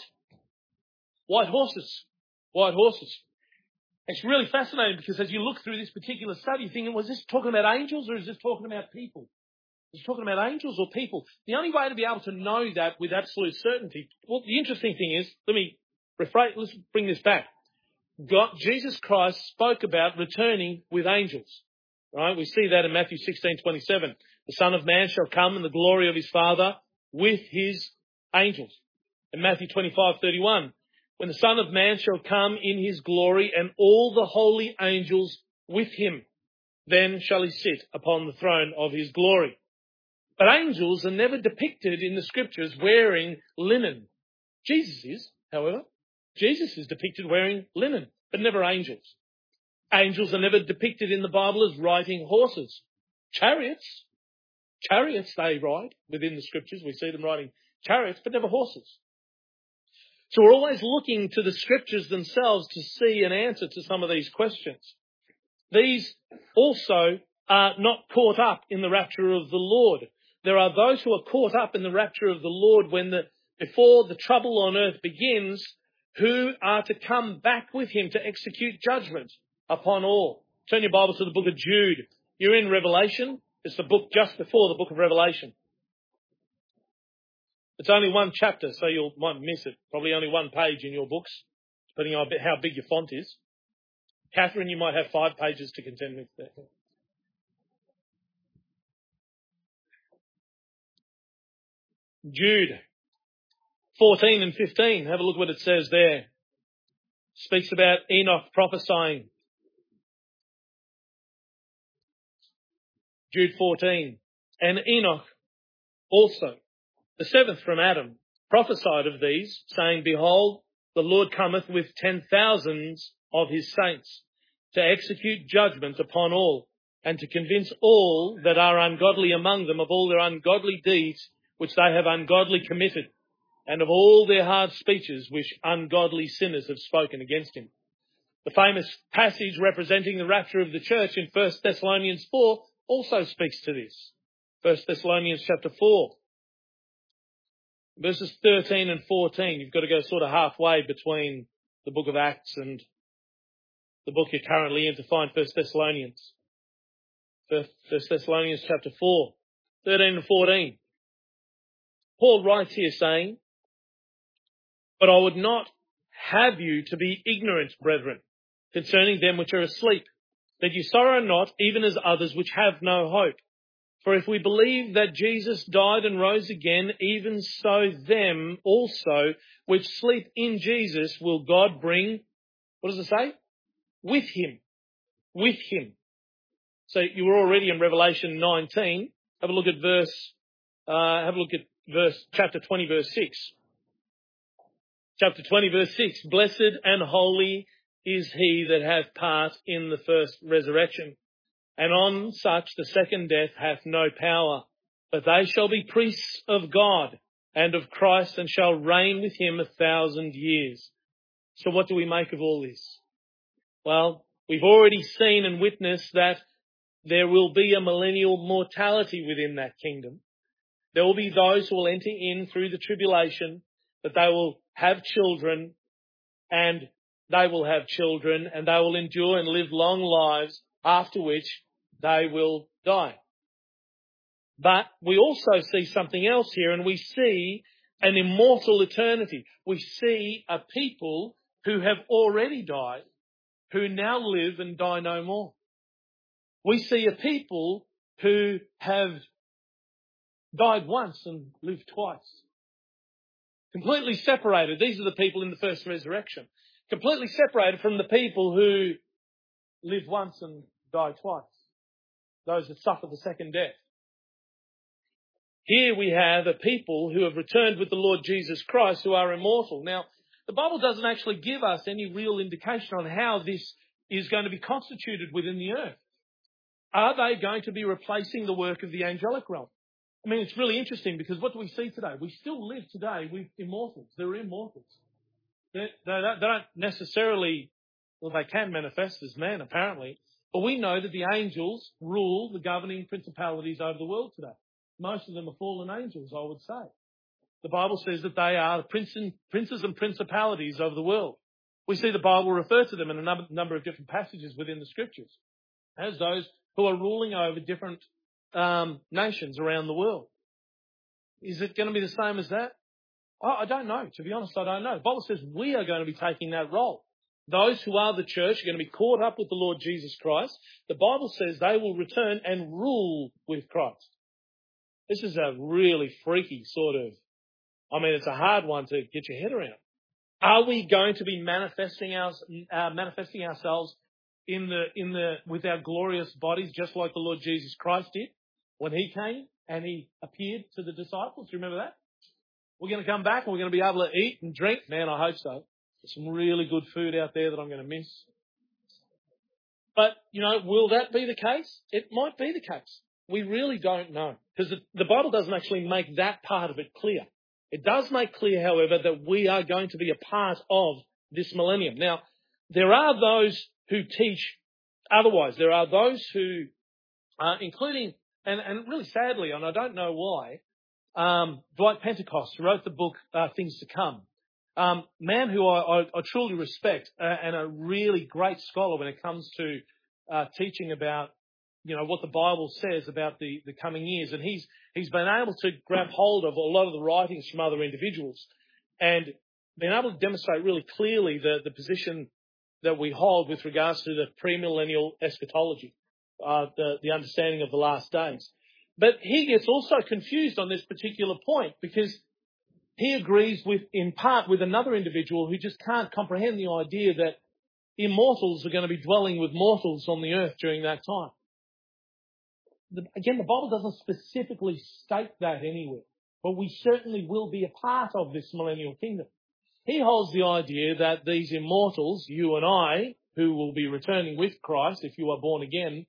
[SPEAKER 10] White horses. White horses. It's really fascinating because as you look through this particular study, you're thinking, was this talking about angels or is this talking about people? Is it talking about angels or people? The only way to be able to know that with absolute certainty, well, the interesting thing is, let's bring this back. Jesus Christ spoke about returning with angels. Right? We see that in Matthew 16:27. The Son of Man shall come in the glory of his Father with his angels. In Matthew 25:31, when the Son of Man shall come in his glory and all the holy angels with him, then shall he sit upon the throne of his glory. But angels are never depicted in the scriptures wearing linen. Jesus is, however. Jesus is depicted wearing linen, but never angels. Angels are never depicted in the Bible as riding horses. Chariots they ride within the scriptures. We see them riding chariots, but never horses. So we're always looking to the scriptures themselves to see an answer to some of these questions. These also are not caught up in the rapture of the Lord. There are those who are caught up in the rapture of the Lord before the trouble on earth begins, who are to come back with him to execute judgment upon all. Turn your Bible to the book of Jude. You're in Revelation. It's the book just before the book of Revelation. It's only one chapter, so you might miss it. Probably only one page in your books, depending on how big your font is. Catherine, you might have 5 pages to contend with there. Jude 14 and 15. Have a look what it says there. Speaks about Enoch prophesying. Jude 14. And Enoch also, the 7th from Adam, prophesied of these, saying, Behold, the Lord cometh with 10,000s of his saints, to execute judgment upon all, and to convince all that are ungodly among them of all their ungodly deeds which they have ungodly committed, and of all their hard speeches which ungodly sinners have spoken against him. The famous passage representing the rapture of the church in 1 Thessalonians 4 also speaks to this. 1 Thessalonians chapter 4. Verses 13 and 14. You've got to go sort of halfway between the book of Acts and the book you're currently in to find 1 Thessalonians. 1 Thessalonians chapter 4, 13 and 14. Paul writes here saying, But I would not have you to be ignorant, brethren, concerning them which are asleep, that you sorrow not, even as others which have no hope. For if we believe that Jesus died and rose again, even so them also which sleep in Jesus will God bring, what does it say? With him. With him. So you were already in Revelation 19. Have a look at chapter 20, verse 6. Chapter 20, verse 6. Blessed and holy is he that hath part in the first resurrection. And on such the second death hath no power. But they shall be priests of God and of Christ, and shall reign with him 1,000 years. So what do we make of all this? Well, we've already seen and witnessed that there will be a millennial mortality within that kingdom. There will be those who will enter in through the tribulation, that they will have children, and they will have children, and they will endure and live long lives, after which they will die. But we also see something else here, and we see an immortal eternity. We see a people who have already died, who now live and die no more. We see a people who have died once and lived twice. Completely separated. These are the people in the first resurrection. Completely separated from the people who live once and die twice. Those that suffer the second death. Here we have a people who have returned with the Lord Jesus Christ, who are immortal. Now, the Bible doesn't actually give us any real indication on how this is going to be constituted within the earth. Are they going to be replacing the work of the angelic realm? I mean, it's really interesting, because what do we see today? We still live today with immortals. They're immortals. They don't necessarily, well, they can manifest as men, apparently, but we know that the angels rule the governing principalities over the world today. Most of them are fallen angels, I would say. The Bible says that they are the princes and principalities of the world. We see the Bible refer to them in a number of different passages within the Scriptures as those who are ruling over different nations around the world. Is it going to be the same as that? I don't know. To be honest, I don't know. The Bible says we are going to be taking that role. Those who are the church are going to be caught up with the Lord Jesus Christ. The Bible says they will return and rule with Christ. This is a really freaky sort of, it's a hard one to get your head around. Are we going to be manifesting ourselves with our glorious bodies, just like the Lord Jesus Christ did when he came and he appeared to the disciples? Do you remember that? We're going to come back and we're going to be able to eat and drink. Man, I hope so. There's some really good food out there that I'm going to miss. But, will that be the case? It might be the case. We really don't know, because the Bible doesn't actually make that part of it clear. It does make clear, however, that we are going to be a part of this millennium. Now, there are those who teach otherwise. There are those who, including, and really sadly, and I don't know why, Dwight Pentecost, who wrote the book Things to Come, man who I truly respect, and a really great scholar when it comes to teaching about what the Bible says about the coming years. And he's been able to grab hold of a lot of the writings from other individuals and been able to demonstrate really clearly the position that we hold with regards to the premillennial eschatology, the understanding of the last days. But he gets also confused on this particular point, because he agrees in part with another individual who just can't comprehend the idea that immortals are going to be dwelling with mortals on the earth during that time. Again, the Bible doesn't specifically state that anywhere, but we certainly will be a part of this millennial kingdom. He holds the idea that these immortals, you and I, who will be returning with Christ if you are born again,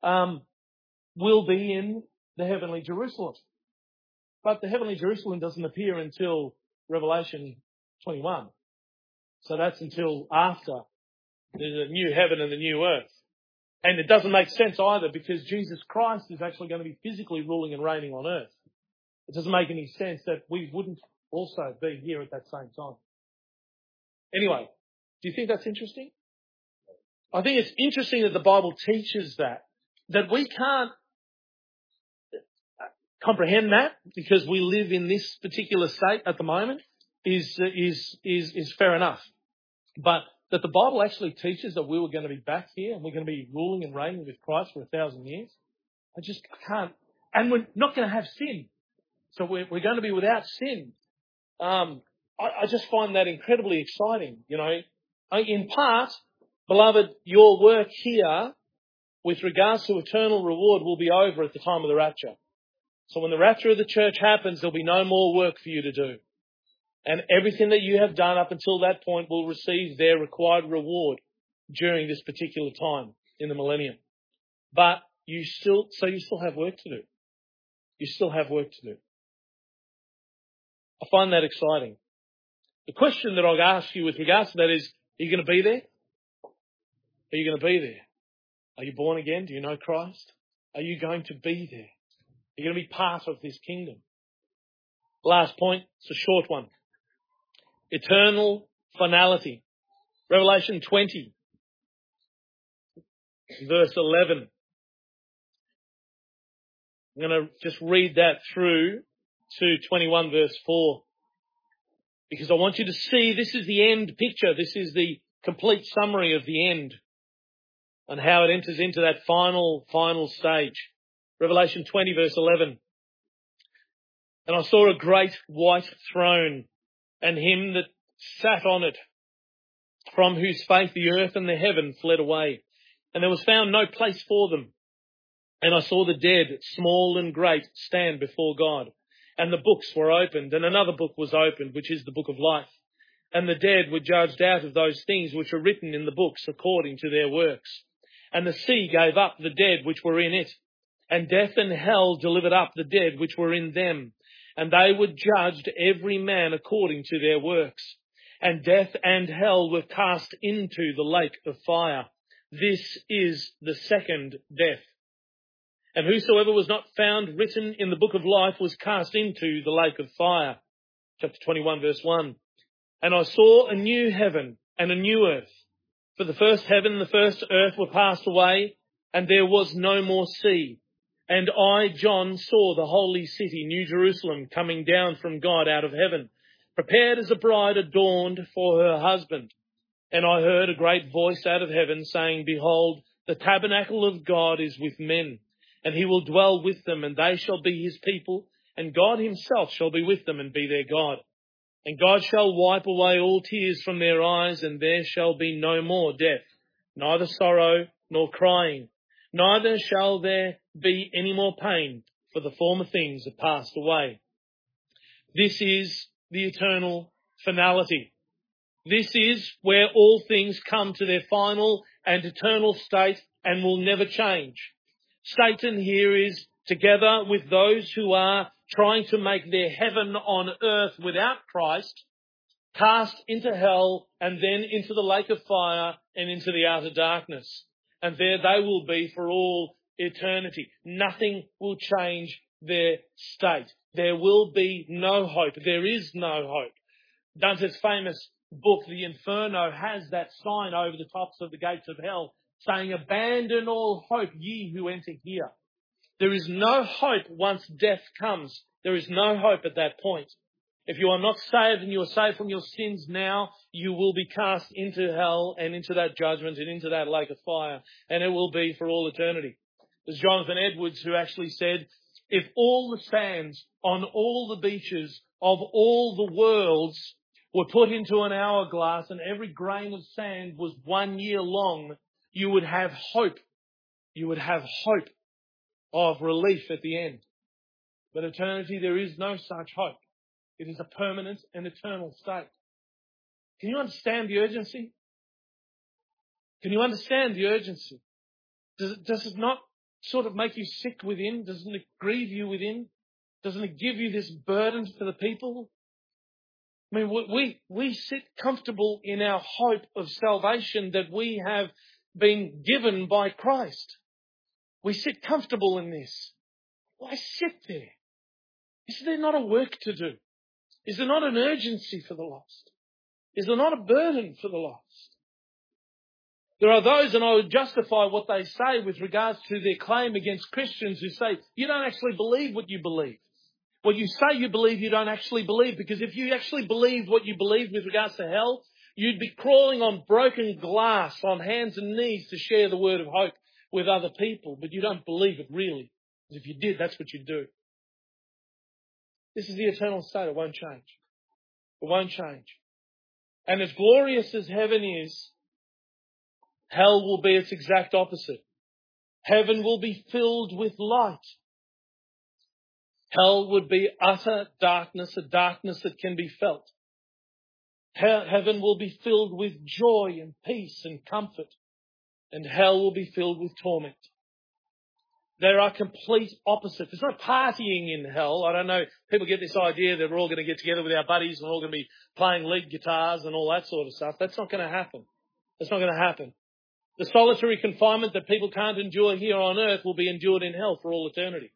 [SPEAKER 10] will be in the heavenly Jerusalem. But the heavenly Jerusalem doesn't appear until Revelation 21. So that's until after the new heaven and the new earth. And it doesn't make sense either, because Jesus Christ is actually going to be physically ruling and reigning on earth. It doesn't make any sense that we wouldn't also be here at that same time. Anyway, do you think that's interesting? I think it's interesting that the Bible teaches that we can't comprehend that because we live in this particular state at the moment is fair enough. But that the Bible actually teaches that we were going to be back here and we're going to be ruling and reigning with Christ for 1,000 years. I just can't. And we're not going to have sin. So we're going to be without sin. I just find that incredibly exciting, In part, beloved, your work here with regards to eternal reward will be over at the time of the rapture. So when the rapture of the church happens, there'll be no more work for you to do. And everything that you have done up until that point will receive their required reward during this particular time in the millennium. But you still have work to do. You still have work to do. I find that exciting. The question that I'll ask you with regards to that is, are you going to be there? Are you going to be there? Are you born again? Do you know Christ? Are you going to be there? Are you going to be part of this kingdom? Last point, it's a short one. Eternal finality. Revelation 20, verse 11. I'm going to just read that through to 21, verse 4. Because I want you to see this is the end picture. This is the complete summary of the end and how it enters into that final stage. Revelation 20, verse 11. And I saw a great white throne and him that sat on it, from whose face the earth and the heaven fled away. And there was found no place for them. And I saw the dead, small and great, stand before God. And the books were opened, and another book was opened, which is the book of life. And the dead were judged out of those things which were written in the books according to their works. And the sea gave up the dead which were in it. And death and hell delivered up the dead which were in them. And they were judged every man according to their works. And death and hell were cast into the lake of fire. This is the second death. And whosoever was not found written in the book of life was cast into the lake of fire. Chapter 21, verse 1. And I saw a new heaven and a new earth. For the first heaven and the first earth were passed away, and there was no more sea. And I, John, saw the holy city, New Jerusalem, coming down from God out of heaven, prepared as a bride adorned for her husband. And I heard a great voice out of heaven saying, Behold, the tabernacle of God is with men. And he will dwell with them, and they shall be his people, and God himself shall be with them and be their God. And God shall wipe away all tears from their eyes, and there shall be no more death, neither sorrow nor crying, neither shall there be any more pain, for the former things are passed away. This is the eternal finality. This is where all things come to their final and eternal state and will never change. Satan here is, together with those who are trying to make their heaven on earth without Christ, cast into hell and then into the lake of fire and into the outer darkness. And there they will be for all eternity. Nothing will change their state. There will be no hope. There is no hope. Dante's famous book, The Inferno, has that sign over the tops of the gates of hell saying, Abandon all hope, ye who enter here. There is no hope once death comes. There is no hope at that point. If you are not saved and you are saved from your sins now, you will be cast into hell and into that judgment and into that lake of fire. And it will be for all eternity. There's Jonathan Edwards who actually said, if all the sands on all the beaches of all the worlds were put into an hourglass and every grain of sand was 1 year long, you would have hope. You would have hope of relief at the end. But eternity, there is no such hope. It is a permanent and eternal state. Can you understand the urgency? Can you understand the urgency? Does it not sort of make you sick within? Doesn't it grieve you within? Doesn't it give you this burden for the people? I mean, we sit comfortable in our hope of salvation that we have been given by Christ. We sit comfortable in this. Why sit there? Is there not a work to do? Is there not an urgency for the lost? Is there not a burden for the lost? There are those, and I would justify what they say with regards to their claim against Christians who say, you don't actually believe what you believe. What you say you believe, you don't actually believe. Because if you actually believed what you believed with regards to hell, you'd be crawling on broken glass on hands and knees to share the word of hope with other people. But you don't believe it really. Because if you did, that's what you'd do. This is the eternal state. It won't change. It won't change. And as glorious as heaven is, hell will be its exact opposite. Heaven will be filled with light. Hell would be utter darkness, a darkness that can be felt. Heaven will be filled with joy and peace and comfort, and hell will be filled with torment. There are complete opposites. There's no partying in hell. I don't know. People get this idea that we're all going to get together with our buddies and we're all going to be playing lead guitars and all that sort of stuff. That's not going to happen. That's not going to happen. The solitary confinement that people can't endure here on earth will be endured in hell for all eternity.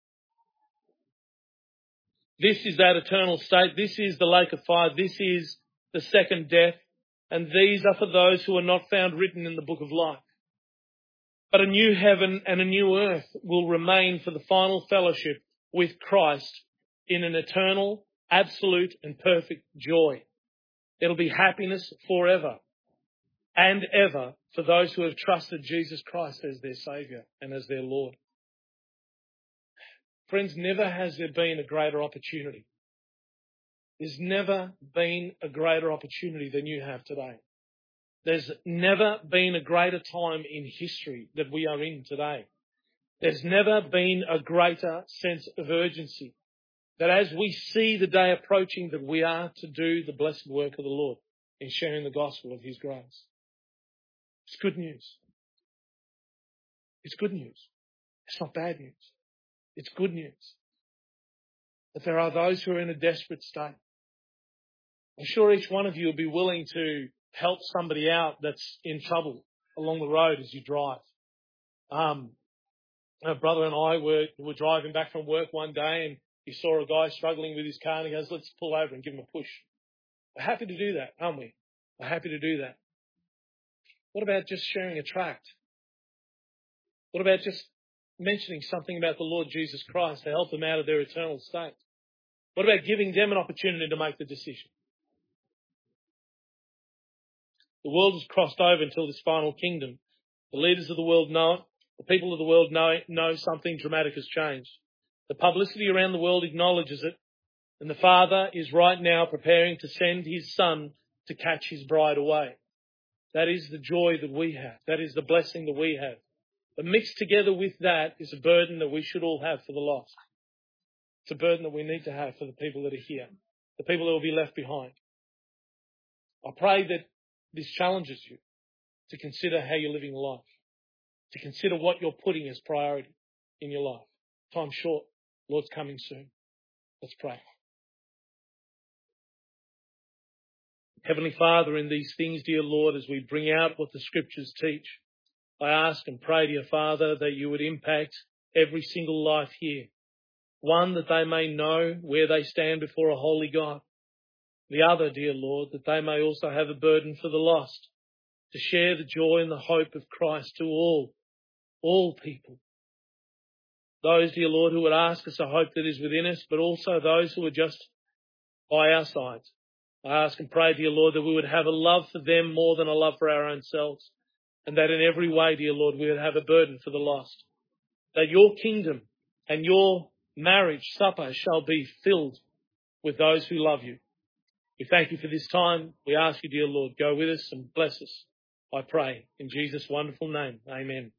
[SPEAKER 10] This is that eternal state. This is the lake of fire. This is the second death. And these are for those who are not found written in the book of life. But a new heaven and a new earth will remain for the final fellowship with Christ in an eternal, absolute and perfect joy. It'll be happiness forever and ever for those who have trusted Jesus Christ as their Saviour and as their Lord. Friends, never has there been a greater opportunity. There's never been a greater opportunity than you have today. There's never been a greater time in history that we are in today. There's never been a greater sense of urgency that as we see the day approaching that we are to do the blessed work of the Lord in sharing the gospel of His grace. It's good news. It's good news. It's not bad news. It's good news. That there are those who are in a desperate state. I'm sure each one of you will be willing to help somebody out that's in trouble along the road as you drive. My brother and I were driving back from work one day and he saw a guy struggling with his car and he goes, let's pull over and give him a push. We're happy to do that, aren't we? We're happy to do that. What about just sharing a tract? What about just mentioning something about the Lord Jesus Christ to help them out of their eternal state? What about giving them an opportunity to make the decision? The world has crossed over until this final kingdom. The leaders of the world know it. The people of the world know something dramatic has changed. The publicity around the world acknowledges it. And the Father is right now preparing to send His Son to catch His bride away. That is the joy that we have. That is the blessing that we have. But mixed together with that is a burden that we should all have for the lost. It's a burden that we need to have for the people that are here, the people that will be left behind. I pray that this challenges you to consider how you're living life, to consider what you're putting as priority in your life. Time's short. Lord's coming soon. Let's pray. Heavenly Father, in these things, dear Lord, as we bring out what the Scriptures teach, I ask and pray, dear Father, that you would impact every single life here. One, that they may know where they stand before a holy God. The other, dear Lord, that they may also have a burden for the lost, to share the joy and the hope of Christ to all people. Those, dear Lord, who would ask us a hope that is within us, but also those who are just by our sides. I ask and pray, dear Lord, that we would have a love for them more than a love for our own selves, and that in every way, dear Lord, we would have a burden for the lost. That your kingdom and your marriage supper shall be filled with those who love you. We thank you for this time. We ask you, dear Lord, go with us and bless us. I pray in Jesus' wonderful name. Amen.